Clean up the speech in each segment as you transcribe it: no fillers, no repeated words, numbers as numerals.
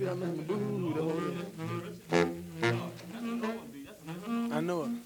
I'm in the mood. I know it.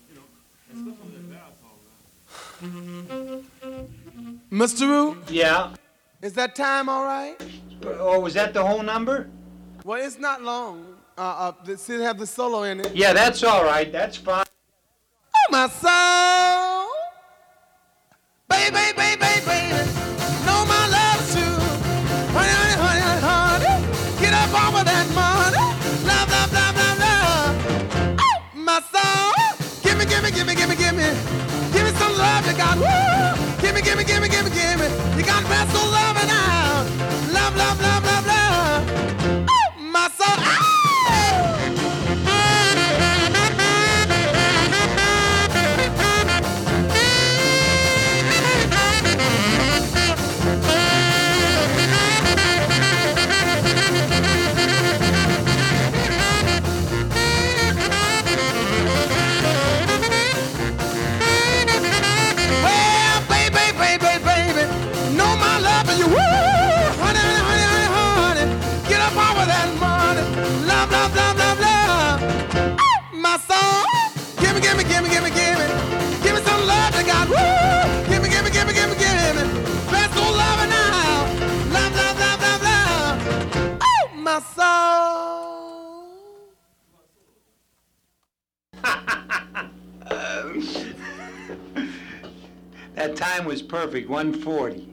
Mr. Roo, Yeah. is that time all right? Oh, was that the whole number? Well, it's not long. Still have the solo in it. Yeah, that's all right. That's fine. Oh, my soul. Baby, baby, baby. Know my love too. Honey, honey, honey, honey. Get up off of that money. Love, love, love, love, love. Oh, my soul. Give me, give me, give me, give me, give me. Give me some love you got. Woo. Give me, give me, give me, give me, give me. You got best so loving out. Love, love, love, love, love. Oh, my soul. Oh. That time was perfect, 1:40.